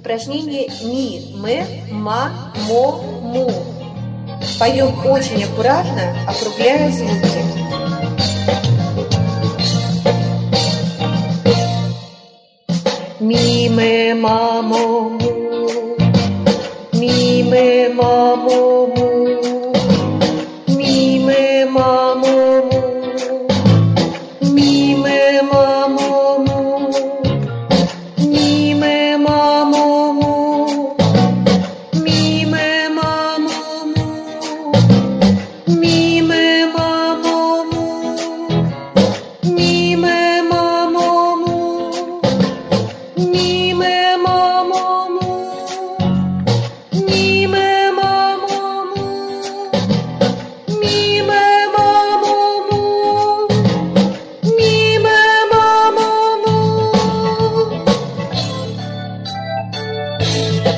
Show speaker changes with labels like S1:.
S1: Упражнение ми, мэ, ма, мо, му. Поем очень аккуратно, округляя звуки. Ми, мэ, ма, мо, му. Ми, мэ, ма, мо, му. Ми, мэ, ма, мо, му. Ми, мэ, ма, мо, му. Ми, мэ, ма, мо, му. Ми, мэ, ма, мо, му. Ми, мэ, ма, мо, му. Ми, мэ, ма, мо, му. Ми, мэ, ма, мо, му. Ми, мэ, ма, мо, му. Ми, мэ, ма, мо, му. Ми, мэ, ма, мо, му.